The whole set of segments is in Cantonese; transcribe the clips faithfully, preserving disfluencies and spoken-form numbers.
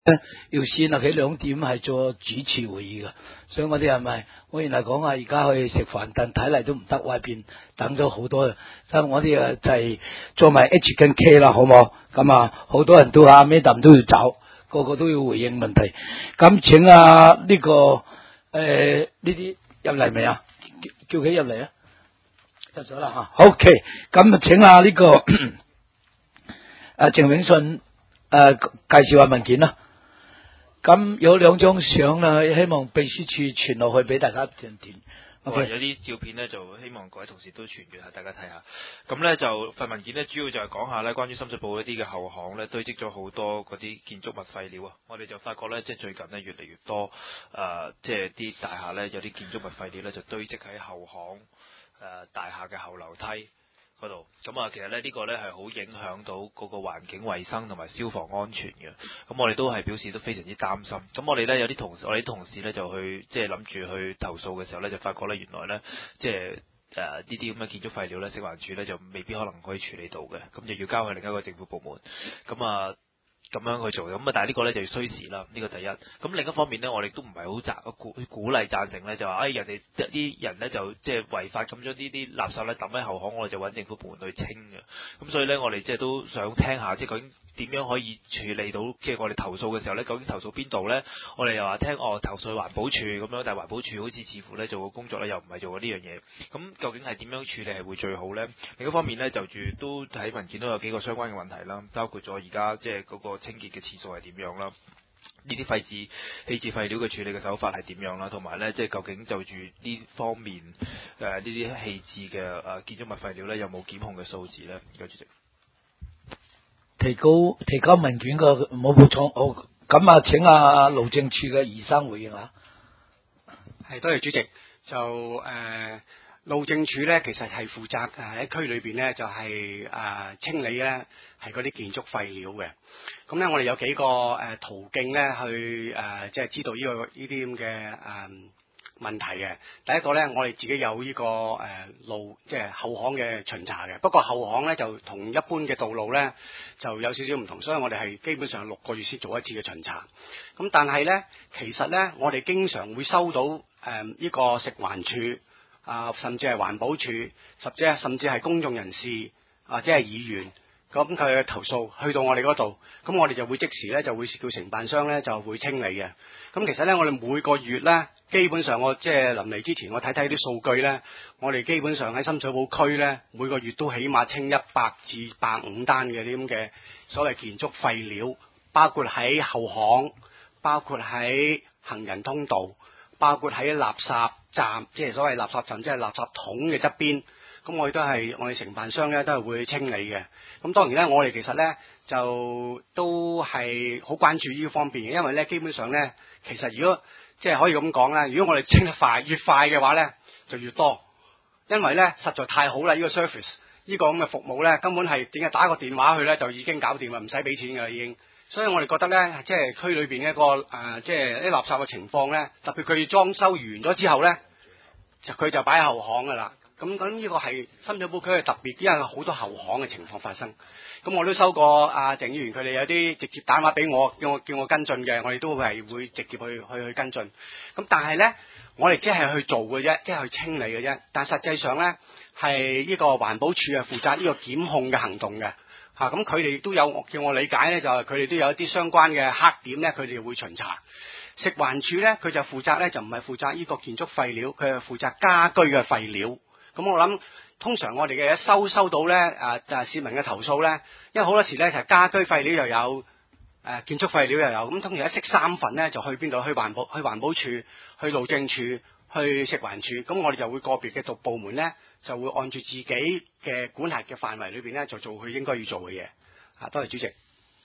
要先啊，佢兩點係做主持會議噶，所以我哋係咪？我原來講啊，而家去食飯，但睇嚟都唔得，外邊等咗好多，所以我哋啊就係做埋 H 跟 K 啦，好冇？咁啊，好多人都阿 Madam 都要走，個個都要回應問題。咁請啊呢、這個誒呢啲入嚟未啊？叫叫佢入嚟啊！入咗啦吓 ，OK。咁啊，請啊呢、這個阿鄭永信誒、呃、介紹下文件啦。咁有兩張相啦，希望秘書處傳落去俾大家點點。 Okay. 有啲照片咧，就希望各位同事都傳閱下，大家睇下。咁咧就份文件咧，主要就係講下咧，關於深水埗一啲嘅後巷咧，堆積咗好多嗰啲建築物廢料啊。我哋就發覺咧，即係最近咧越嚟越多誒、呃，即係啲大廈咧有啲建築物廢料咧就堆積喺後巷誒、呃、大廈嘅後樓梯嗰度，咁啊，其實咧呢個咧係好影響到嗰個環境衛生同埋消防安全嘅。咁我哋都係表示都非常之擔心。咁我哋咧有啲同事，我哋啲同事咧就去即係諗住去投訴嘅時候咧，就發覺咧原來咧即係誒呢啲咁嘅建築廢料咧，食環署咧就未必可能可以處理到嘅，咁就要交去另一個政府部門。咁啊。咁樣去做咁啊，但係呢個咧就要需時啦。呢、這個第一。咁另一方面咧，我哋都唔係好贊鼓鼓勵贊成咧，就話誒、哎、人哋啲人咧就即係違法咁將呢啲垃圾咧抌喺後巷，我哋就揾政府部門去清嘅。咁所以咧，我哋即係都想聽下，即係究竟點樣可以處理到，即係我哋投訴嘅時候咧，究竟投訴邊度咧？我哋又話聽哦，投訴環保署咁樣，但係環保署好似似乎咧做嘅工作咧又唔係做過呢樣嘢。咁究竟係點樣處理係會最好咧？另一方面咧，就住都睇文件都有幾個相關嘅問題啦，包括咗而家即係嗰個清潔嘅次數係點樣啦？呢啲廢紙棄置廢料嘅處理嘅手法係點樣啦？同埋咧，即係究竟就住呢方面誒呢啲棄置嘅誒建築物廢料咧，有冇檢控嘅數字咧？而家主席提高提交文件嘅冇補充，好咁啊！請阿路政處嘅余生回應下。 係多謝主席。就誒、呃、路政署咧，其實係負責誒喺區裏邊咧，就係、是、誒、呃、清理咧係嗰啲建築廢料嘅。咁咧，我哋有幾個誒、呃、途徑咧去誒即係知道呢、這個呢啲咁嘅誒問題嘅。第一個咧，我哋自己有呢、這個誒、呃、路即係後巷嘅巡查嘅。不過後巷咧就同一般嘅道路咧就有少少唔同，所以我哋係基本上六個月先做一次嘅巡查。咁但係咧，其實咧我哋經常會收到誒呢、呃這個食環署啊，甚至係環保署，甚至係甚至係公眾人士或者係議員。咁佢嘅投訴去到我哋嗰度，咁我哋就會即時咧就會叫承辦商咧就會清理嘅。咁其實咧我哋每個月咧，基本上我即係臨嚟之前我睇睇啲數據咧，我哋基本上喺深水埗區咧每個月都起碼清一百至百五單嘅啲咁嘅所謂建築廢料，包括喺後巷，包括喺行人通道，包括喺垃圾站，即係所謂垃圾站，即係垃圾桶嘅側邊。咁我哋都係我哋承辦商咧都係會清理嘅。咁當然咧，我哋其實咧就都係好關注呢方面嘅，因為咧基本上咧，其實如果即係可以咁講啦，如果我哋清得快越快嘅話咧，就越多，因為咧實在太好啦！呢個 service 呢個咁嘅服務咧，根本係點解打個電話去咧就已經搞掂啦，唔使俾錢㗎啦已經。所以我哋覺得咧，即係區裏邊一個誒，即係啲垃圾嘅情況咧，特別佢裝修完咗之後咧，就佢就擺喺後巷㗎啦。咁咁呢個係深水埗區係特別，因為好多後巷嘅情況發生。咁我都收過阿鄭議員佢哋有啲直接打電話俾我，叫我叫我跟進嘅，我哋都係會直接去去去跟進。咁但係咧，我哋只係去做嘅啫，即係去清理嘅啫。但實際上咧，係呢個環保署係負責呢個檢控嘅行動嘅。嚇，咁佢哋都有叫我理解咧，就係佢哋都有一啲相關嘅黑點咧，佢哋會巡查。食環署咧，佢就負責咧，就唔係負責呢個建築廢料，佢係負責家居嘅廢料。咁我諗，通常我哋嘅收收到咧，誒就係市民嘅投訴咧，因為好多時咧就係家居廢料又有，誒建築廢料又有，咁通常一式三份咧就去邊度？去環保，去環保署，去路政署，去食環署，咁我哋就會個別嘅獨部門咧，就會按住自己嘅管轄嘅範圍裏邊咧，就做佢應該要做嘅嘢。啊，多謝主席。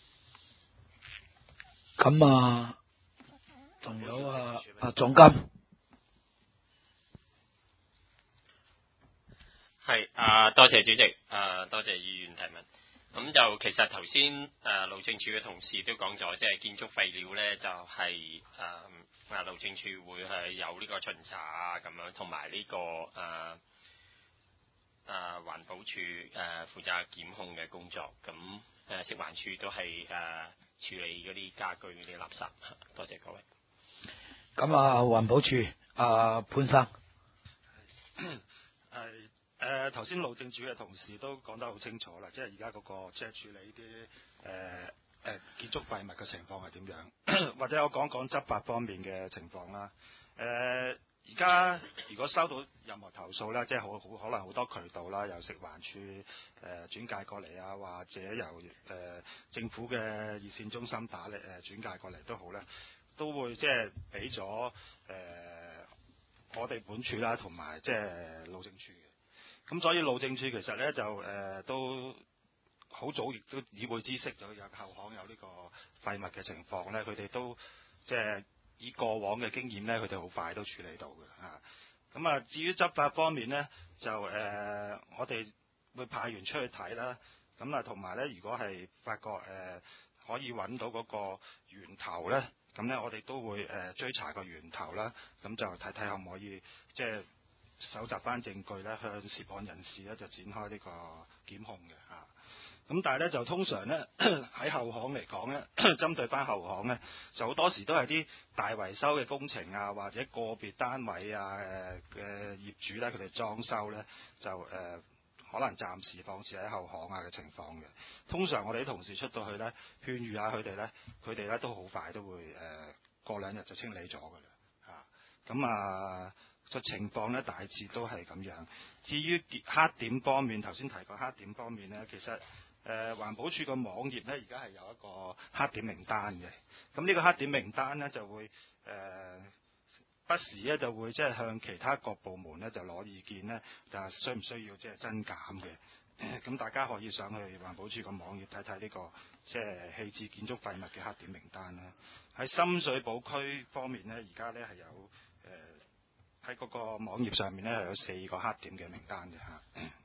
咁啊，仲有啊，啊總監。 係啊，多謝主席，啊多謝議員提問。咁就其實頭先誒路政署嘅同事都講咗，即係建築廢料咧就係誒啊路政署會係有呢個巡查啊咁樣，同埋呢個誒誒環保署誒負責檢控嘅工作。咁誒食環署都係誒處理嗰啲家居嗰啲垃圾。多謝各位。 咁啊，環保署啊潘生。 係誒頭先路政署嘅同事都講得好清楚啦，即係而家嗰個即係處理啲誒誒建築廢物嘅情況係點樣，或者我講講執法方面嘅情況啦。誒而家如果收到任何投訴咧，即係好好可能好多渠道啦，由食環署誒、呃、轉介過嚟啊，或者由誒、呃、政府嘅熱線中心打嚟誒、呃、轉介過嚟都好咧，都會即係俾咗誒我哋本署啦，同埋即係路政署嘅。咁所以路政署其實咧就誒、呃、都好早亦都已會知悉咗有後巷有呢個廢物嘅情況咧，佢哋都即係以過往嘅經驗咧，佢哋好快都處理到嘅嚇。咁啊，至於執法方面咧，就誒、呃、我哋會派員出去睇啦。咁啊，同埋咧，如果係發覺誒、呃、可以揾到嗰個源頭咧，咁咧我哋都會誒、呃、追查個源頭啦。咁就睇睇可唔可以即係搜集翻證據咧，向涉案人士咧就展開呢個檢控嘅嚇。咁但係咧就通常咧喺後巷嚟講咧，針對翻後巷咧，就好多時都係啲大維修嘅工程啊，或者個別單位啊誒嘅業主咧，佢哋裝修咧就誒、呃、可能暫時放置喺後巷啊嘅情況嘅。通常我哋啲同事出到去咧，勸喻下佢哋咧，佢哋咧都好快都會誒、呃、過兩日就清理咗㗎啦嚇。咁啊個情況咧大致都係咁樣。至於黑點方面，頭先提過黑點方面咧，其實誒、呃、環保署個網頁咧，而家係有一個黑點名單嘅。咁呢個黑點名單咧，就會誒、呃、不時咧就會即係向其他各部門咧就攞意見咧，就係需唔需要即係增減嘅。咁、呃、大家可以上去環保署個網頁睇睇呢個即係棄置建築廢物嘅黑點名單啦。喺深水埗區方面咧，而家咧係有誒喺嗰個網頁上面咧係有四個黑點嘅名單嘅嚇。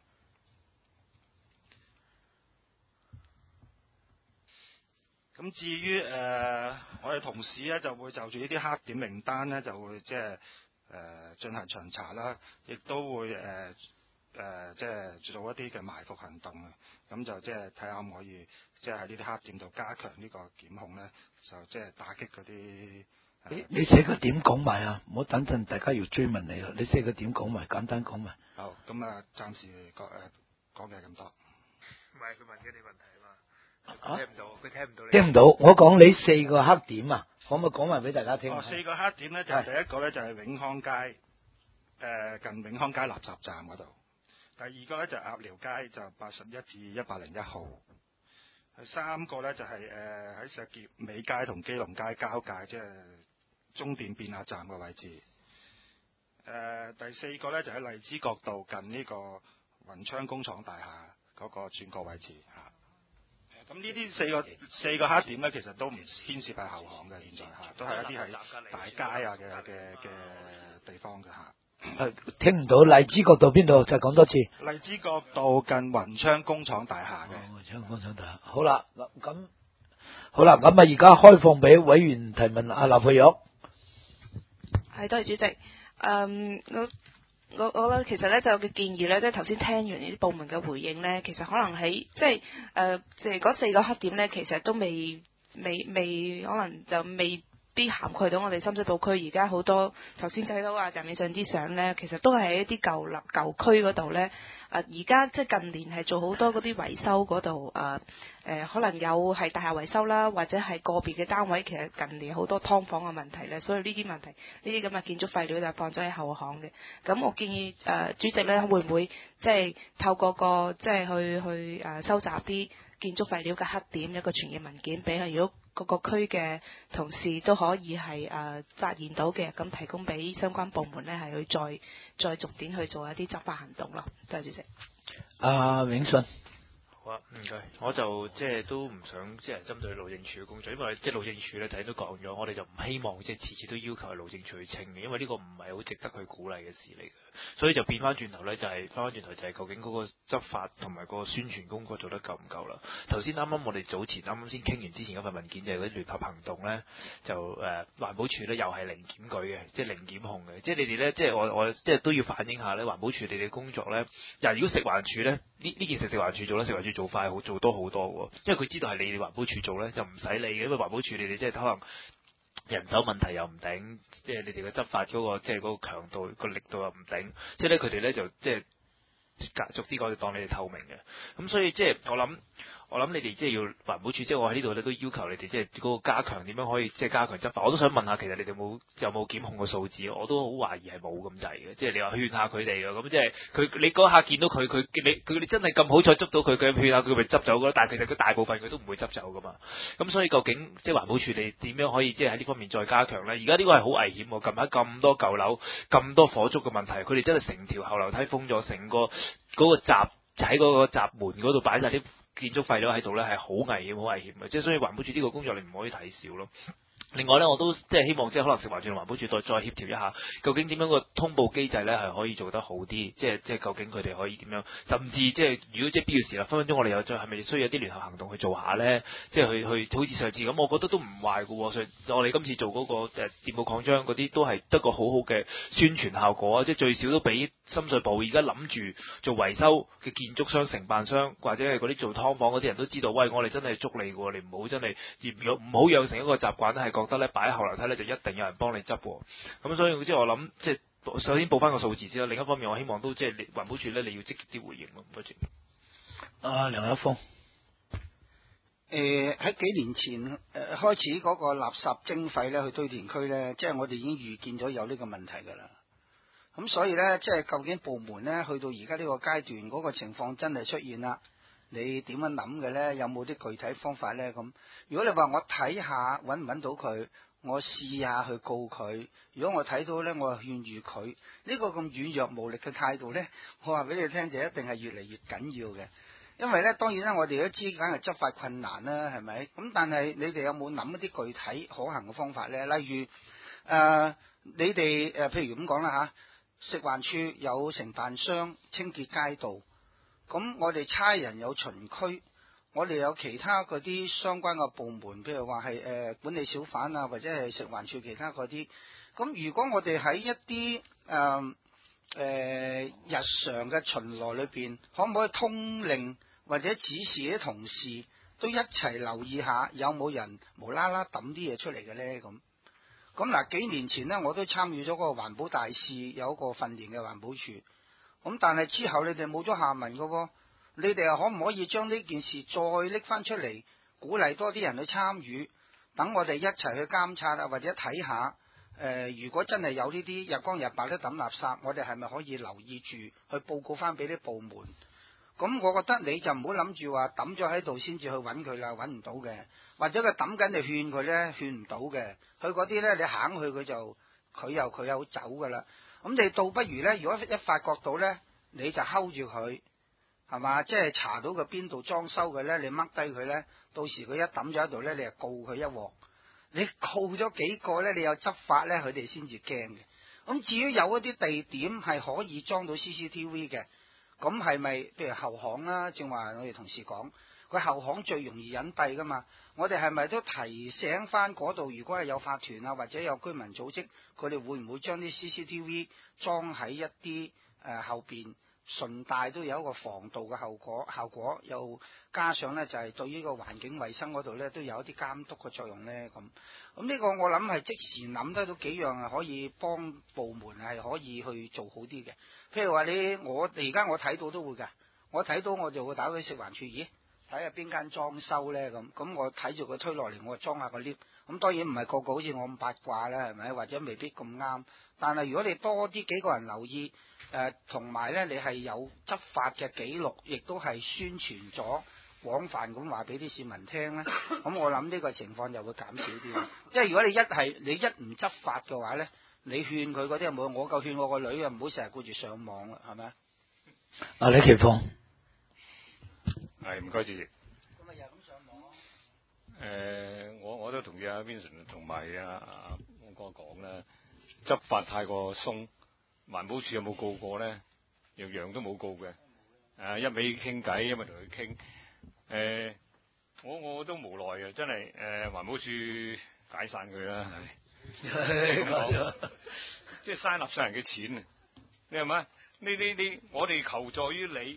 咁至於誒、呃，我哋同事咧就會就住呢啲黑點名單咧，就會即係誒進行巡查啦，亦都會誒誒、呃呃、即係做一啲嘅埋伏行動啊。咁就即係睇下可唔可以即係喺呢啲黑點度加強呢個檢控咧，就即係打擊嗰啲。 你你寫個點講埋啊？唔好等陣大家要追問你啦。你寫個點講埋，簡單講埋。 好，咁啊，暫時講誒講嘅咁多。 唔係佢問緊你問題啊嘛。佢聽唔到，佢聽唔到你。 聽唔到，我講你四個黑點啊，可唔可以講埋俾大家聽？ 哦，四個黑點咧就係、是、第一個咧就係、是、永康街，誒、呃、近永康街垃圾站嗰度。第二個咧就係鴨寮街，就八十一至一百零一號。第三個咧就係誒喺石硤尾街同基隆街交界，即、就、係、是、中電變壓站嘅位置。誒、呃、第四個咧就喺、是、荔枝角道近呢個雲昌工廠大廈嗰個轉角位置嚇。咁呢啲四個四個黑點咧，其實都唔牽涉喺後巷嘅，現在嚇，都係一啲係大街啊嘅嘅嘅地方嘅嚇。 誒，聽唔到荔枝角道邊度？再講多次。 荔枝角道近雲昌工廠大廈嘅。 雲昌工廠大廈。好啦，咁好啦，咁啊，而家開放俾委員提問。阿劉佩玉。 係，多謝主席。嗯，我。我我咧，其實咧就有嘅建議咧，即係頭先聽完呢啲部門嘅回應咧，其實可能喺即係誒，即係嗰四個黑點咧，其實都未未未，可能就未必涵蓋到我哋深水埗區。而家好多頭先睇到啊，站面上啲相咧，其實都係喺一啲舊立舊區嗰度咧。誒而家即係近年係做好多嗰啲維修嗰度誒誒，可能有係大廈維修啦，或者係個別嘅單位，其實近年好多劏房嘅問題咧，所以呢啲問題，呢啲咁嘅建築廢料就放咗喺後巷嘅。咁我建議誒、呃、主席咧，會唔會即係透過個即係去去誒、呃、收集啲建築廢料嘅黑點一個傳譯文件俾佢，如果各個區嘅同事都可以係誒、呃、發現到嘅，咁提供俾相關部門咧，係去再再逐點去做一啲執法行動咯。多謝主席。 阿永信。 好啊，唔該。我就即係都唔想即係針對路政署嘅工作，因為即係路政署咧，頭先都講咗，我哋就唔希望即係次次都要求係路政署去清嘅，因為呢個唔係好值得去鼓勵嘅事嚟嘅。所以就變翻轉頭咧，就係翻翻轉頭就係究竟嗰個執法同埋個宣傳工作做得夠唔夠啦？頭先啱啱我哋早前啱啱先傾完之前嗰份文件，就係嗰啲聯合行動咧，就誒、呃、環保署咧又係零檢舉嘅，即係零檢控嘅，即係你哋咧，即係我我即係都要反映下咧，環保署你哋嘅工作咧，嗱如果食環署咧呢呢件事食環署做啦，食環署住做快好做多好多喎，因為佢知道係你哋環保署做咧，就唔使理嘅，因為環保署你哋即係可能人手問題又唔頂，即係你哋嘅執法嗰個即係嗰個強度個力度又唔頂，即係咧佢哋咧就即係逐啲講就當你哋透明嘅，咁所以即係我諗。我諗你哋即係要環保署，即係我喺呢度咧都要求你哋即係嗰個加強點樣可以即係加強執法。我都想問下，其實你哋冇有冇檢控嘅數字？我都好懷疑係冇咁滯嘅。即係你話勸下佢哋嘅，咁即係佢你嗰下見到佢佢你佢你真係咁好彩捉到佢，佢勸下佢咪執走㗎？但係其實佢大部分佢都唔會執走㗎嘛。咁所以究竟即係環保署你點樣可以即係喺呢方面再加強咧？而家呢個係好危險喎！近排咁多舊樓、咁多火燭嘅問題，佢哋真係成條後樓梯封咗，成個嗰個閘喺嗰個閘門嗰度擺晒啲建築廢料喺度咧，係好危險，好危險嘅，即係所以環保署呢個工作你唔可以睇少咯。另外咧，我都即係希望即係可能食環署同環保署再再協調一下，究竟點樣個通報機制咧係可以做得好啲？即係即係究竟佢哋可以點樣？甚至即係如果即係必要時啦，分分鐘我哋又再係咪需要有啲聯合行動去做下咧？即係去去好似上次咁，我覺得都唔壞嘅喎。所以我哋今次做嗰個誒電報擴張嗰啲都係得個好好嘅宣傳效果啊！即係最少都俾深水埗而家諗住做維修嘅建築商、承辦商或者係嗰啲做劏房嗰啲人都知道，喂，我哋真係捉你嘅喎，你唔好真係唔好養成一個習慣咧，係覺得咧擺喺後樓梯咧就一定有人幫你執喎。咁所以即係我諗，即係首先報翻個數字先啦。另一方面，我希望都即係環保署咧，你要積極啲回應咯。多謝。 啊，梁一峰。 誒喺、呃、幾年前誒、呃、開始嗰個垃圾徵費咧，去堆填區咧，即係我哋已經預見咗有呢個問題㗎啦。咁所以咧，即係究竟部門咧去到而家呢個階段，嗰、那個情況真係出現啦，你點樣諗嘅咧？有冇啲具體方法咧？咁如果你話我睇下揾唔揾到佢，我試下去告佢。如果我睇到咧，我勸喻佢。呢、這個咁軟弱無力嘅態度咧，我話俾你聽就一定係越嚟越緊要嘅。因為咧，當然啦，我哋都知梗係執法困難啦，係咪？咁但係你哋有冇諗一啲具體可行嘅方法咧？例如誒、呃，你哋誒、呃，譬如咁講啦嚇。食環署有承辦商清潔街道，咁我哋差人有巡區，我哋有其他嗰啲相關嘅部門，譬如話係誒管理小販啊，或者係食環署其他嗰啲。咁如果我哋喺一啲誒誒日常嘅巡邏裏邊，可唔可以通令或者指示啲同事都一齊留意下，有冇人無啦啦抌啲嘢出嚟嘅咧？咁。咁嗱，幾年前呢，我都參與咗個環保大使，有一個訓練嘅環保署。咁但係之後你哋冇咗下文嘅喎，你哋又可唔可以將呢件事再拎翻出嚟，鼓勵多啲人去參與，等我哋一齊去監察啊，或者睇下，誒、呃，如果真係有呢啲日光日白都抌垃圾，我哋係咪可以留意住去報告翻俾啲部門？咁我覺得你就唔好諗住話抌咗喺度先至去揾佢啦，揾唔到嘅。或者佢抌緊你勸佢咧，勸唔到嘅。佢嗰啲咧，你行去佢就佢又佢又走噶啦。咁你倒不如咧，如果一發覺到咧，你就睺住佢，係嘛？即係查到佢邊度裝修嘅咧，你掹低佢咧，到時佢一抌咗喺度咧，你就告佢一鑊。你告咗幾個咧，你有執法咧，佢哋先至驚嘅。咁至於有一啲地點係可以裝到 C C T V 嘅。咁係咪譬如後巷啦？正話我哋同事講，佢後巷最容易隱蔽噶嘛。我哋係咪都提醒翻嗰度？如果係有法團啊，或者有居民組織，佢哋會唔會將啲 C C T V 裝喺一啲誒、呃、後邊，順帶都有一個防盜嘅後果效果，又加上咧就係、是、對呢個環境衛生嗰度咧都有一啲監督嘅作用咧。咁咁呢個我諗係即時諗得到幾樣係可以幫部門係可以去做好啲嘅。譬如話你我而家我睇到都會㗎，我睇到我就會打去食環署，咦，睇下邊間裝修咧咁，咁我睇住佢推落嚟，我就裝下個 lift。咁當然唔係個個好似我咁八卦啦，係咪？或者未必咁啱。但係如果你多啲幾個人留意，誒同埋咧你係有執法嘅記錄，亦都係宣傳咗廣泛咁話俾啲市民聽咧，咁我諗呢個情況就會減少啲。即係如果你一係你一唔執法嘅話咧，你勸佢嗰啲冇，我夠勸我個女啊，唔好成日顧住上網啦，係咪？ 阿李奇峰， 係唔該主席。 咁咪又咁上網？ 誒、呃，我我都同意阿 Vincent 同埋阿阿汪哥講啦，執法太過鬆，環保署有冇告過咧？樣樣都冇告嘅。誒、啊，一味傾偈，一味同佢傾。誒、呃，我我都無奈嘅，真係誒，環、呃、保署解散佢啦。即係嘥納稅人嘅錢啊！你係咪？呢呢呢，我哋求助於你，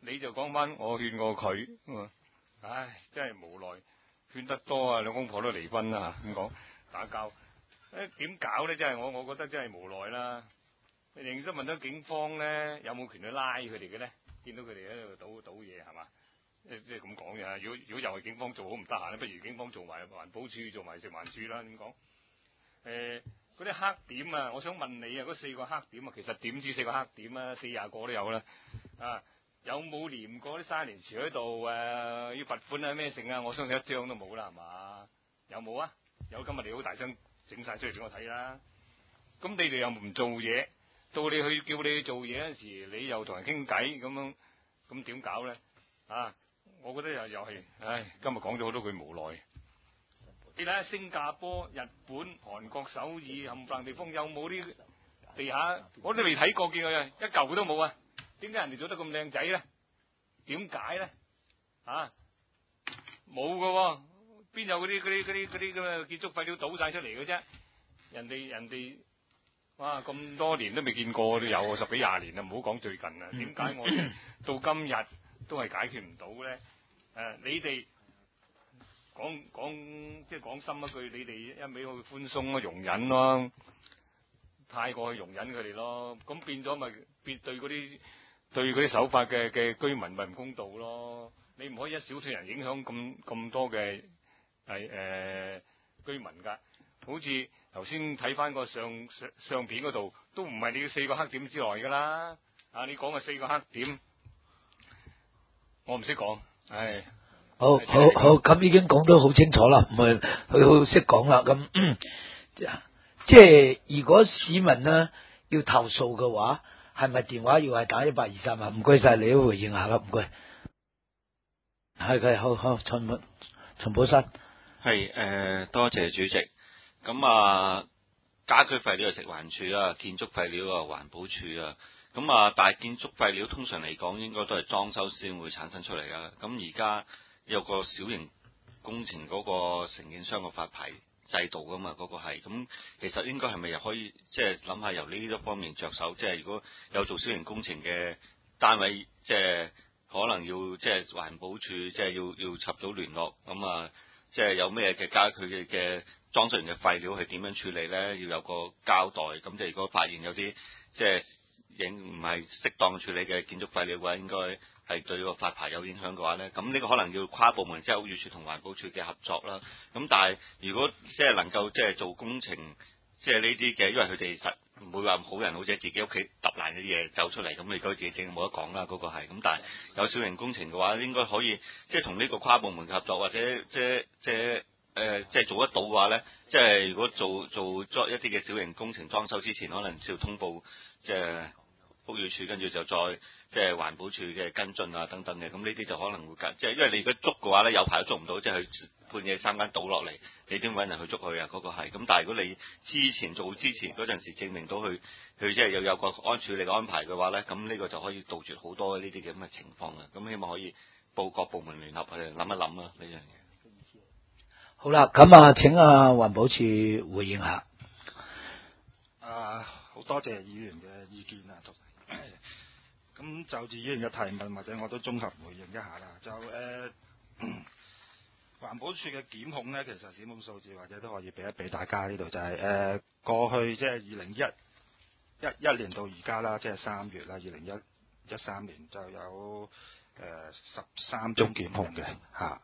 你就講翻我勸過佢，唉，真係無奈，勸得多啊，兩公婆都離婚啦，咁講打交，誒點搞咧？真係我我覺得真係無奈啦。你認真問到警方咧，有冇權去拉佢哋嘅咧？見到佢哋喺度賭賭嘢係嘛？即即係咁講嘅。如果如果又係警方做好唔得閒咧，不如警方做埋環保署做埋食環署啦。點講？誒嗰啲黑點啊，我想問你啊，嗰四個黑點啊，其實點止四個黑點啊，四廿個都有啦。啊，有冇黏過啲沙蓮池喺度誒？要罰款啊咩剩啊？我相信一張都冇啦，係嘛？有冇啊？有，今日你好大聲整晒出嚟俾我睇啦。咁你哋又唔做嘢？到你去叫你去做嘢嗰時，你又同人傾偈咁樣，咁點搞咧？啊，我覺得又又係，唉，今日講咗好多句無奈。你睇下新加坡、日本、韓國、首爾冚唪唥地方有冇啲地下？我都未睇過，見佢一嚿都冇啊！點解人哋做得咁靚仔咧？點解咧？啊，冇噶喎，邊有嗰啲嗰啲嗰啲嗰啲咁嘅建築廢料倒晒出嚟嘅啫？人哋人哋。哇！咁多年都未見過，都有十幾廿年啦，唔好講最近啦。點解我哋到今日都係解決唔到咧？誒、呃，你哋講講即係講深一句，你哋一味去寬鬆咯、容忍咯，太過去容忍佢哋咯，咁變咗咪變對嗰啲對嗰啲守法嘅嘅居民咪唔公道咯？你唔可以一小撮人影響咁咁多嘅係誒居民㗎，好似。頭先睇翻個相相相片嗰度，都唔係你四個黑點之內噶啦。啊，你講嘅四個黑點，我唔識講。唉， 好好好，咁已經講得好清楚啦，唔係佢好識講啦。咁、嗯、即係如果市民呢要投訴嘅話，係咪電話要係打一八二三啊？唔該晒，你都回應下啦，唔該。係佢好好，陳寶陳寶山。 係誒、呃，多謝主席。咁啊，家居廢料係食環署啦，建築廢料啊環保署啊。咁啊，但係建築廢料通常嚟講應該都係裝修先會產生出嚟噶。咁而家有個小型工程嗰個承建商嘅發牌制度噶嘛，嗰、嗰個係。咁其實應該係咪又可以即係諗下由呢一方面着手？即係如果有做小型工程嘅單位，即係可能要即係環保署即係要要插到聯絡咁啊。即係有咩嘅家佢嘅嘅裝修完嘅廢料係點樣處理咧？要有個交代。咁即係如果發現有啲即係影唔係適當處理嘅建築廢料嘅話，應該係對個發牌有影響嘅話咧，咁呢個可能要跨部門，即係屋宇署同環保署嘅合作啦。咁但係如果即係能夠即係做工程，即係呢啲嘅，因為佢哋實唔會話好人好者自己屋企揼爛嗰啲嘢走出嚟，咁你嗰自己整冇得講啦，嗰、嗰個係。咁但係有小型工程嘅話，應該可以即係同呢個跨部門合作，或者即係即係誒即係做得到嘅話咧，即係如果做做作一啲嘅小型工程裝修之前，可能要通報即係屋宇署，跟住就再即係環保署嘅跟進啊等等嘅。咁呢啲就可能會跟，即係因為你如果捉嘅話咧，有排都捉唔到，即係佢半夜三更倒落嚟，你點揾人去捉佢啊？嗰、嗰個係。咁但係如果你之前做之前嗰陣時證明到佢佢即係又有個安處理嘅安排嘅話咧，咁呢個就可以杜絕好多呢啲咁嘅情況啊！咁希望可以報各部門聯合去諗一諗啊呢樣嘢。 好啦，咁啊請啊環保署回應下。 啊，好多謝議員嘅意見啊，同咁就住議員嘅提問，或者我都綜合回應一下啦。就誒、呃、環保署嘅檢控咧，其實檢控數字或者都可以俾一俾大家呢度，就係、是、誒、呃、過去即係二零一一一年到而家啦，即係三月啦，二零一一三年就有誒十三宗檢控嘅嚇。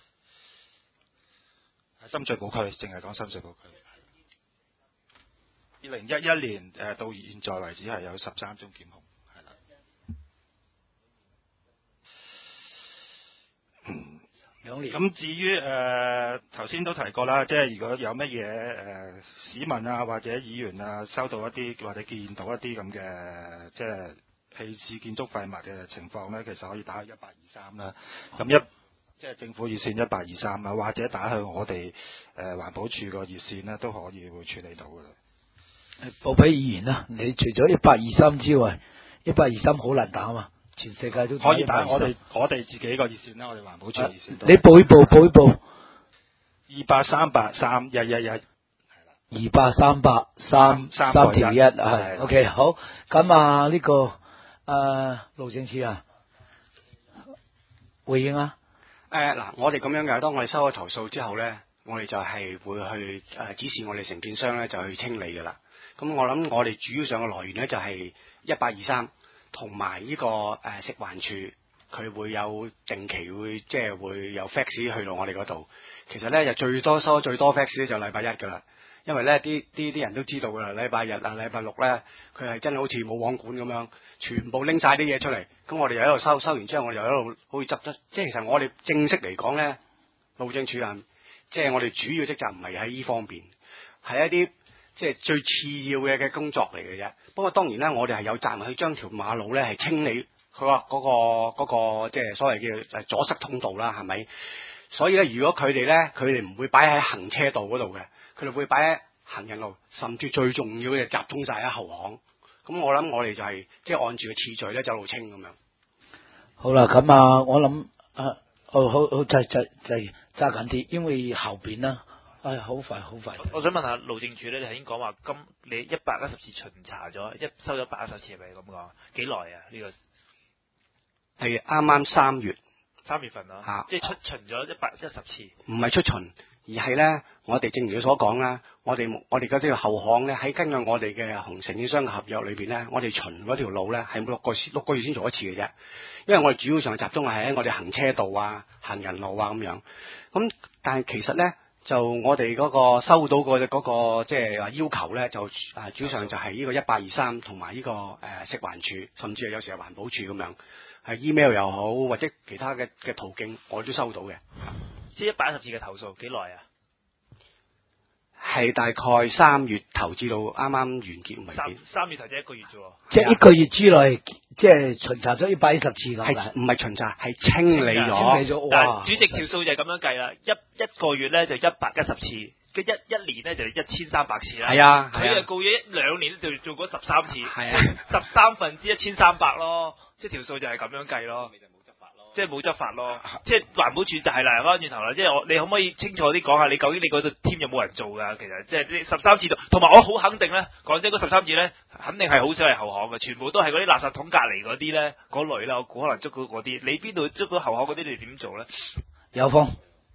喺深水埗區，淨係講深水埗區。二零一一年誒、呃、到現在為止係有十三宗檢控，係啦。 兩年。 咁至於誒頭先都提過啦，即係如果有乜嘢誒市民啊或者議員啊收到一啲或者見到一啲咁嘅即係棄置建築廢物嘅情況咧，其實可以打去一八二三啦。咁一即係政府熱線一八二三啊，或者打去我哋誒、呃、環保署個熱線咧，都可以會處理到㗎啦。 報俾議員啦，你除咗一八二三之外，一八二三好難打啊嘛，全世界都可以打我哋我哋自己個熱線啦，我哋環保署熱線都、啊。 你報一報，報一報。 二八三八三一一一。 二八三八三三條一係 ，OK 好。咁啊呢、這個誒路政署啊。 回應啊？ 誒嗱、呃，我哋咁樣嘅，當我哋收咗投訴之後咧，我哋就係會去誒、呃、指示我哋承建商咧就去清理嘅啦。咁我諗我哋主要上嘅來源咧就係一八二三同埋呢個誒、呃、食環署，佢會有定期會即係會有 fax 去到我哋嗰度。其實咧就最多收最多 fax 咧就禮拜一㗎啦。因為咧啲啲啲人都知道㗎啦，禮拜日啊、禮拜六咧，佢係真係好似冇網管咁樣，全部拎晒啲嘢出嚟。咁我哋又喺度收，收完之後我哋又喺度好似執得。即係其實我哋正式嚟講咧，路政署啊，即係我哋主要職責唔係喺呢方面，係一啲即係最次要嘅嘅工作嚟嘅啫。不過當然咧，我哋係有責任去將條馬路咧係清理佢話嗰個嗰、嗰個即係所謂叫阻塞通道啦，係咪？所以咧，如果佢哋咧，佢哋唔會擺喺行車道嗰度嘅。佢哋會擺喺行人路，甚至最重要嘅就集中晒喺後巷。咁我諗我哋就係即係按住個次序咧走路清咁樣。 好啦，咁啊，我諗啊，好好好，就就就揸緊啲，因為後邊啦，唉、哎，好快好快。 我想問下路政署咧，你頭先講話今你一百一十次巡查咗，一收咗一百一十次係咪咁講？幾耐啊？呢、這個係啱啱三月， 三月份啊， 啊即係出巡咗一百一十次。 唔係出巡。而係咧，我哋正如你所講啦，我哋我哋嗰啲後巷咧，喺根據我哋嘅同承建商嘅合約裏邊咧，我哋巡嗰條路咧係六個六個月先做一次嘅啫。因為我哋主要上集中係喺我哋行車道啊、行人路啊咁樣。咁但係其實咧，就我哋嗰個收到個嗰個即係話要求咧，就啊主要上就係呢個一八二三同埋呢個誒食環署，甚至係有時係環保署咁樣，係 email 又好或者其他嘅嘅途徑，我都收到嘅。 即係一百一十次嘅投訴，幾耐啊？ 係大概三月頭至到啱啱完結為止。 三三月頭就一個月啫喎。 即係一個月之內，即係巡查咗一百一十次咁。 係唔係巡查？係清理咗。 清理咗。哇！ 主席條數就係咁樣計啦，一一個月咧就一百一十次，嘅一一年咧就一千三百次啦。 係啊， 佢啊告咗一兩年就做過十三次。 係啊， 十三分之一千三百咯，即係條數就係咁樣計咯。即係冇執法咯，即係環保署就係啦，翻轉頭啦，即係我你可唔可以清楚啲講下，你究竟你嗰度 team 有冇人做㗎？其實即係呢十三次度，同埋我好肯定咧，講真嗰十三次咧，肯定係好少係後巷嘅，全部都係嗰啲垃圾桶隔離嗰啲咧，嗰類啦，我估可能捉到嗰啲。你邊度捉到後巷嗰啲？你點做咧？ 有風。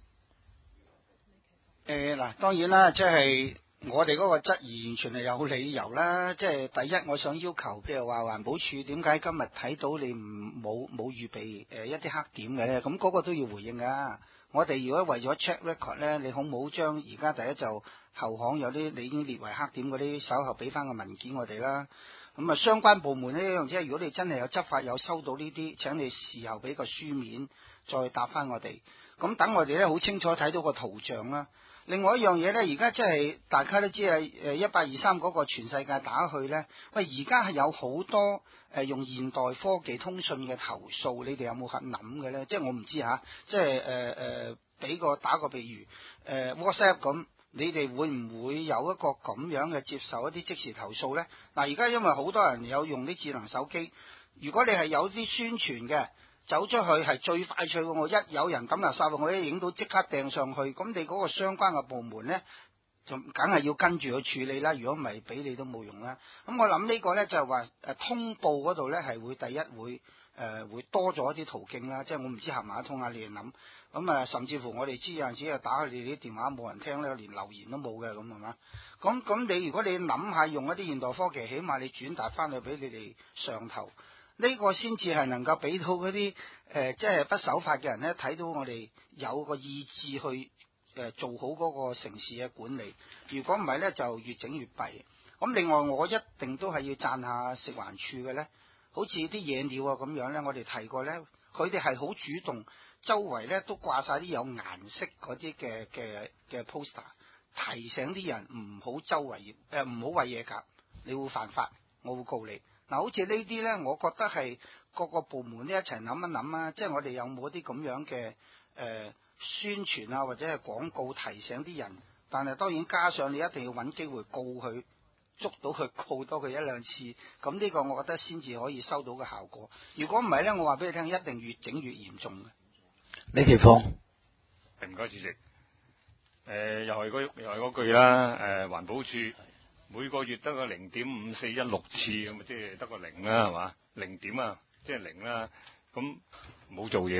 誒嗱，當然啦，即係。我哋嗰個質疑完全係有理由啦，即係第一，我想要求，譬如話環保署點解今日睇到你唔冇冇預備誒一啲黑點嘅咧？咁嗰個都要回應噶。我哋如果為咗 check record 咧，你好唔好將而家第一就後巷有啲你已經列為黑點嗰啲，稍後俾翻個文件我哋啦。咁啊，相關部門呢樣即係如果你真係有執法有收到呢啲，請你事後俾個書面再答翻我哋。咁等我哋咧好清楚睇到個圖像啦。另外一樣嘢咧，而家即係大家都知係誒一八二三嗰個全世界打去咧，喂而家係有好多誒、呃、用現代科技通訊嘅投訴，你哋有冇肯諗嘅咧？即係我唔知吓，即係誒誒俾個打個比喻，誒、呃、WhatsApp 咁，你哋會唔會有一個咁樣嘅接受一啲即時投訴咧？嗱，而家因為好多人有用啲智能手機，如果你係有啲宣傳嘅。走出去係最快脆嘅，我一有人抌垃圾，我一影到即刻掟上去，咁你嗰個相關嘅部門呢，就梗係要跟住去處理啦。如果唔係，俾你都冇用啦。咁我諗呢個呢，就係話誒通報嗰度呢，係會第一會誒、呃、會多咗一啲途徑啦，即係我唔知行唔行得通啊？你哋諗咁啊？甚至乎我哋知有陣時啊打去你啲電話冇人聽咧，連留言都冇嘅咁係嘛？咁咁你如果你諗下用一啲現代科技，起碼你轉達翻去俾你哋上頭。呢個先至係能夠俾到嗰啲誒，即係不守法嘅人咧，睇到我哋有個意志去誒、呃、做好嗰個城市嘅管理。如果唔係咧，就越整越弊。咁另外，我一定都係要讚下食環署嘅咧，好似啲野鳥啊咁樣咧，我哋提過咧，佢哋係好主動，周圍咧都掛晒啲有顏色嗰啲嘅嘅嘅 poster， 提醒啲人唔好周圍誒唔好餵野鴿，你會犯法，我會告你。嗱，好似呢啲咧，我覺得係各個部門咧一齊諗一諗啊，即係我哋有冇啲咁樣嘅誒、呃、宣傳啊，或者係廣告提醒啲人。但係當然加上你一定要揾機會告佢，捉到佢告多佢一兩次，咁呢個我覺得先至可以收到嘅效果。如果唔係咧，我話俾你聽，一定越整越嚴重嘅。 李奇峰， 唔該主席。誒、呃，又係嗰又係嗰句啦。誒、呃，環保署。每個月得個零點五四一六次咁啊，即係得個零啦，係嘛？零點啊，即係零啦。咁冇做嘢咯。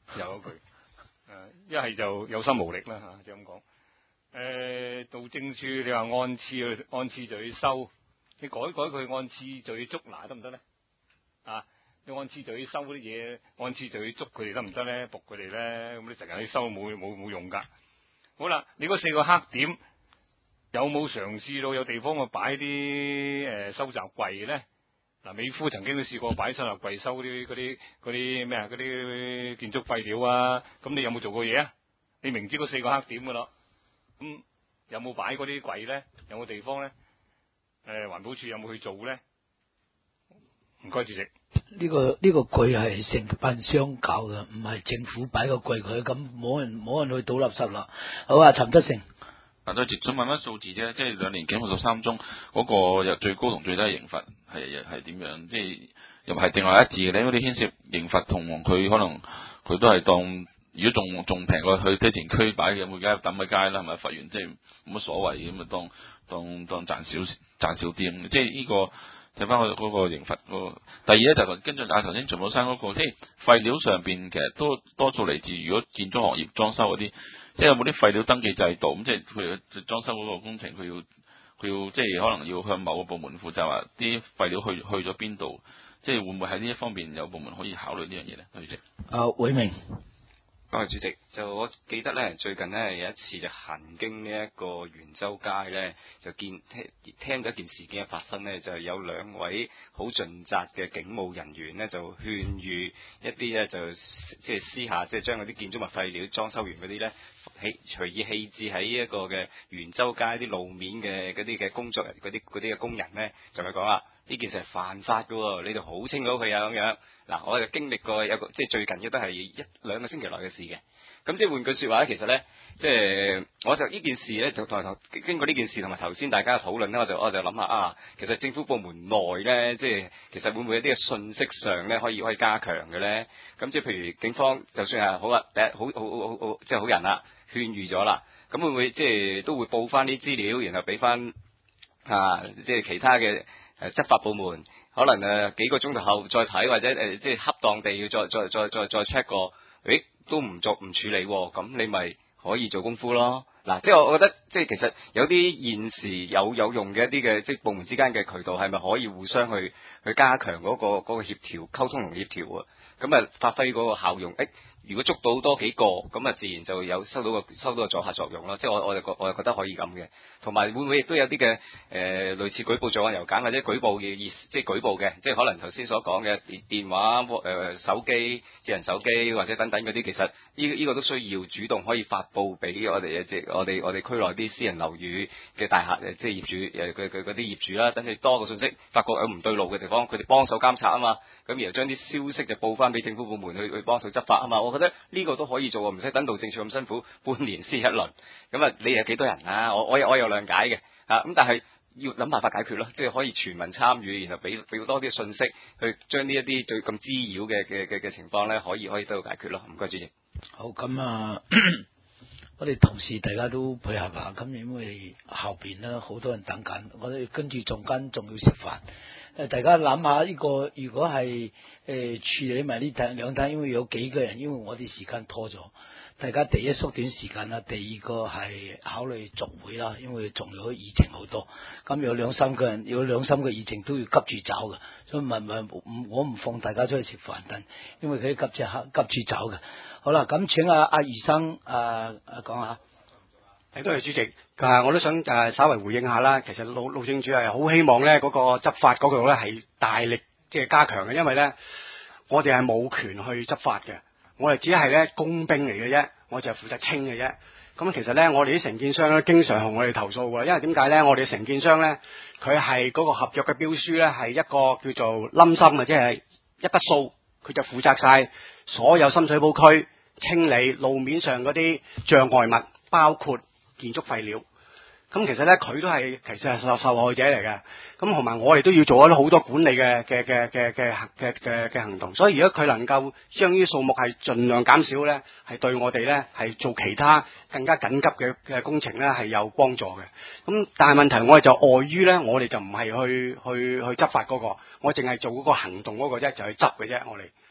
又嗰句，誒一係就有心無力啦嚇，就咁講。誒道政處你話按次去按次序去收，你改改佢按次序去捉拿得唔得咧？啊，你按次序去收嗰啲嘢，按次序去捉佢哋得唔得咧？捕佢哋咧，咁你成日去收冇冇冇用㗎。好啦，你嗰四個黑點有冇嘗試到有地方去擺啲誒收集櫃咧？嗱，美孚曾經都試過擺收集櫃收啲嗰啲嗰啲咩啊嗰啲建築廢料啊，咁你有冇做過嘢啊？你明知嗰四個黑點㗎咯，咁有冇擺嗰啲櫃咧？有冇地方咧？誒，環保署有冇去做咧？唔該，主席。 呢、個呢、個櫃係承辦商搞嘅，唔係政府擺個櫃佢，咁冇人冇人去倒垃圾啦。好啊，陳德成。 嗱，都想問翻數字啫，即係兩年檢控十三宗，嗰、個又最高同最低刑罰係係點樣？即係又係定係一致嘅咧？嗰啲牽涉刑罰同佢可能佢都係當，如果仲仲平過去堆填區擺嘅，每家抌喺街啦，係咪罰完即係冇乜所謂咁啊？當當當賺少賺少啲咁，即係呢、個。睇翻佢嗰個刑罰嗰個，第二咧就係跟住阿頭先徐寶山嗰個，即係廢料上邊其實都多數嚟自如果建築行業裝修嗰啲，即係有冇啲廢料登記制度咁，即係譬如裝修嗰個工程，佢要佢要即係可能要向某個部門負責話啲廢料去去咗邊度，即係會唔會喺呢一方面有部門可以考慮呢樣嘢咧？主席， 啊，偉明。 多謝主席，就我記得咧，最近咧有一次就行經呢一個元州街咧，就見聽聽到一件事件嘅發生咧，就係有兩位好盡責嘅警務人員咧，就勸喻一啲咧就即係私下即係將嗰啲建築物廢料裝修完嗰啲咧，棄隨意棄置喺一個嘅元州街啲路面嘅嗰啲嘅工作人嗰啲嗰啲嘅工人咧，就咪講啦，呢件事係犯法㗎喎，你哋好清楚佢啊咁樣。嗱，我就經歷過有個即係最近嘅都係一兩個星期內嘅事嘅。咁即係換句説話咧，其實咧，即係我就呢件事咧，就同頭經過呢件事同埋頭先大家嘅討論咧，我就我就諗下啊，其實政府部門內咧，即係其實會唔會有啲嘅信息上咧，可以可以加強嘅咧？咁即係譬如警方就算係好啊，第一好好好好好即係好人啦，勸喻咗啦，咁會唔會即係都會報翻啲資料，然後俾翻啊，即係其他嘅誒執法部門？可能誒、呃、幾個鐘頭後再睇，或者誒、呃、即係恰當地要再再再再再 check 過，誒都唔做唔處理，咁你咪可以做功夫咯。嗱，即係我覺得即係其實有啲現時有有用嘅一啲嘅即係部門之間嘅渠道，係咪可以互相去去加強嗰、嗰個嗰、嗰個協調溝通同協調啊？咁啊發揮嗰個效用。誒，如果捉到多幾個，咁啊自然就有收到個收到個阻嚇作用咯。即係我我就覺我就覺得可以咁嘅。同埋會唔會亦都有啲嘅誒類似舉報罪案郵簡或者舉報嘅意即係舉報嘅，即係可能頭先所講嘅電電話誒、呃、手機智能手機或者等等嗰啲，其實呢呢、呢個都需要主動可以發佈俾我哋嘅即係我哋我哋區內啲私人樓宇嘅大廈誒即係業主誒佢佢嗰啲業主啦，等佢多個信息，發覺有唔對路嘅地方，佢哋幫手監察啊嘛，咁然後將啲消息就報翻俾政府部門去去幫手執法啊嘛，我覺得呢個都可以做，唔使等到政處咁辛苦，半年先一輪。咁啊，你係幾多人啊？我我有我有諒解嘅嚇，咁但係要諗辦法解決咯，即係可以全民參與，然後俾俾多啲信息去將呢一啲最咁滋擾嘅嘅嘅嘅情況咧，可以可以得到解決咯。唔該，主席。 好，咁啊，我哋同事大家都配合下，咁因為後邊咧好多人等緊，我哋跟住中間仲要食飯。誒，大家諗下呢個，如果係誒、呃、處理埋呢單兩單，因為有幾個人，因為我哋時間拖咗，大家第一縮短時間啦，第二個係考慮續會啦，因為仲有議程好多，咁有兩三個人，有兩三個議程都要急住走嘅，所以唔係唔係唔我唔放大家出去食飯，但因為佢急住急住走嘅。好啦，咁請阿阿余生啊啊講下。 誒，多謝主席。誒，我都想誒稍微回應下啦。其實路路政署係好希望咧嗰個執法嗰度咧係大力即係加強嘅，因為咧我哋係冇權去執法嘅，我哋只係咧工兵嚟嘅啫，我就係負責清嘅啫。咁其實咧我哋啲承建商咧經常同我哋投訴嘅，因為點解咧？我哋承建商咧佢係嗰個合約嘅標書咧係一個叫做冧心嘅，即係一筆數，佢就負責晒所有深水埗區清理路面上嗰啲障礙物，包括建築廢料，咁其實咧佢都係其實係受受害者嚟嘅，咁同埋我哋都要做咗好多管理嘅嘅嘅嘅嘅嘅嘅嘅行動，所以如果佢能夠將呢啲數目係盡量減少咧，係對我哋咧係做其他更加緊急嘅嘅工程咧係有幫助嘅。咁但係問題我哋就礙於咧，我哋就唔係去去去執法嗰個，我淨係做嗰個行動嗰個啫，就去執嘅啫，我哋。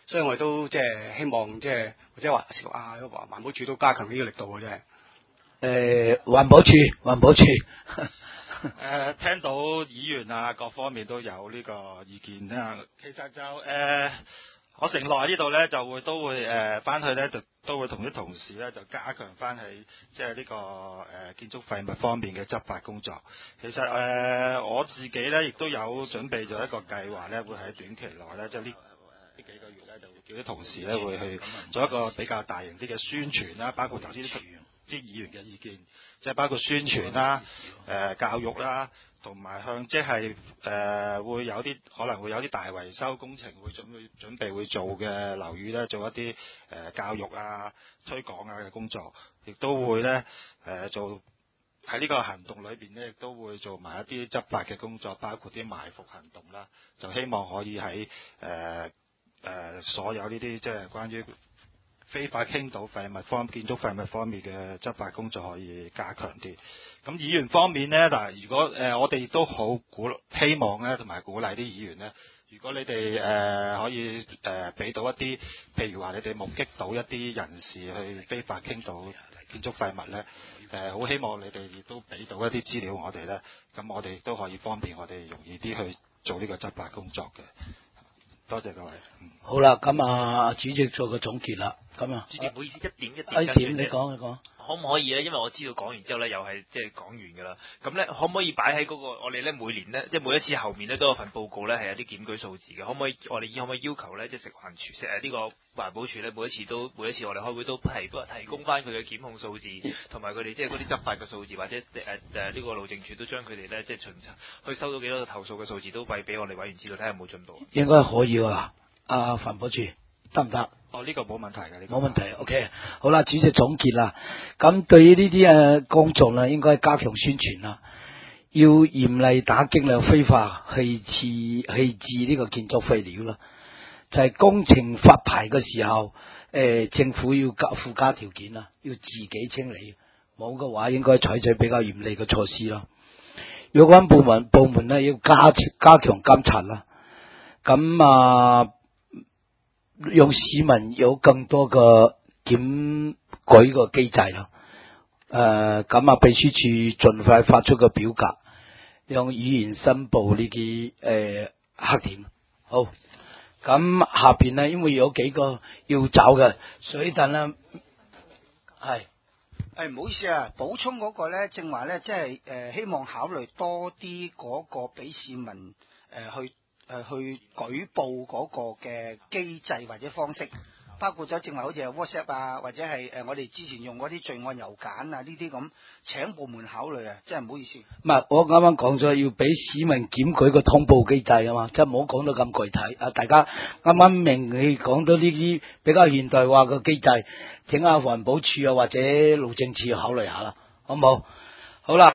所以我哋都即係希望即係或者話啊環保署都加強呢個力度嘅啫。 誒環保署環保署。 誒、呃、聽到議員啊各方面都有呢個意見啦，其實就誒、呃、我承諾喺呢度咧就會都會誒翻、呃、去咧就都會同啲同事咧就加強翻喺即係呢個誒、呃、建築廢物方面嘅執法工作。其實誒、呃、我自己咧亦都有準備咗一個計劃咧，會喺短期內咧即係呢呢幾個月咧就會叫啲同事咧會去做一個比較大型啲嘅宣傳啦，包括頭先啲啲議員嘅意見，即係包括宣傳啦、誒、呃、教育啦，同埋向即係誒會有啲可能會有啲大維修工程會準備準備會做嘅樓宇咧，做一啲誒、呃、教育啊、推廣啊嘅工作，亦都會咧誒、呃、做喺呢個行動裏邊咧，亦都會做埋一啲執法嘅工作，包括啲埋伏行動啦，就希望可以喺誒誒所有呢啲即係關於非法傾倒廢物方建築廢物方面嘅執法工作可以加強啲。咁議員方面呢，嗱，如果誒、呃、我哋亦都好鼓希望咧，同埋鼓勵啲議員呢，如果你哋誒、呃、可以誒俾、呃、到一啲，譬如話你哋目擊到一啲人士去非法傾倒建築廢物呢，誒、呃、好希望你哋亦都俾到一啲資料我哋呢，咁我哋亦都可以方便我哋容易啲去做呢個執法工作嘅。多謝各位。嗯、好啦，咁啊，主席做個總結啦。咁啊， 主席唔好意思，一點一點。 一點你講你講。 可唔可以咧？因為我知道講完之後咧，又係即係講完㗎啦。咁咧，可唔可以擺喺嗰個我哋咧每年咧，即係每一次後面咧都有份報告咧，係有啲檢舉數字嘅。可唔可以我哋可唔可以要求咧，即係食環署、食誒呢個環保署咧，每一次都每一次我哋開會都提都提供翻佢嘅檢控數字，同埋佢哋即係嗰啲執法嘅數字，或者誒誒呢個路政署都將佢哋咧即係巡查，去收到幾多個投訴嘅數字都俾俾我哋委員知道，睇下有冇進步。 應該可以㗎。阿環保署得唔得？ 哦，呢、這個冇問題嘅，呢、這個冇問題。OK，好啦，主席總結啦。咁對於呢啲誒工作咧，應該加強宣傳啦，要嚴厲打擊咧非法棄置棄置呢個建築廢料啦。就係、是、工程發牌嘅時候，誒、呃、政府要加附加條件啦，要自己清理。冇嘅話，應該採取比較嚴厲嘅措施啦。有關部門部門咧要加加強監察啦。咁啊。讓市民有更多嘅檢舉個機制啦。誒、呃，咁啊，秘書處盡快發出個表格，讓議員申報呢啲誒黑點。好，咁下邊呢，因為有幾個要走嘅，所以等咧係誒唔好意思啊，補充嗰個咧，正話咧，即係誒希望考慮多啲嗰個俾市民誒、呃、去。誒去舉報嗰個嘅機制或者方式，包括咗正話好似係 WhatsApp 啊，或者係誒我哋之前用嗰啲罪案郵簡啊呢啲咁，請部門考慮啊，真係唔好意思。 唔係，我啱啱講咗要俾市民檢舉個通報機制啊嘛，即係唔好講到咁具體啊！大家啱啱明你講到呢啲比較現代化嘅機制，請下環保署啊或者路政署考慮下啦，好唔好？好啦。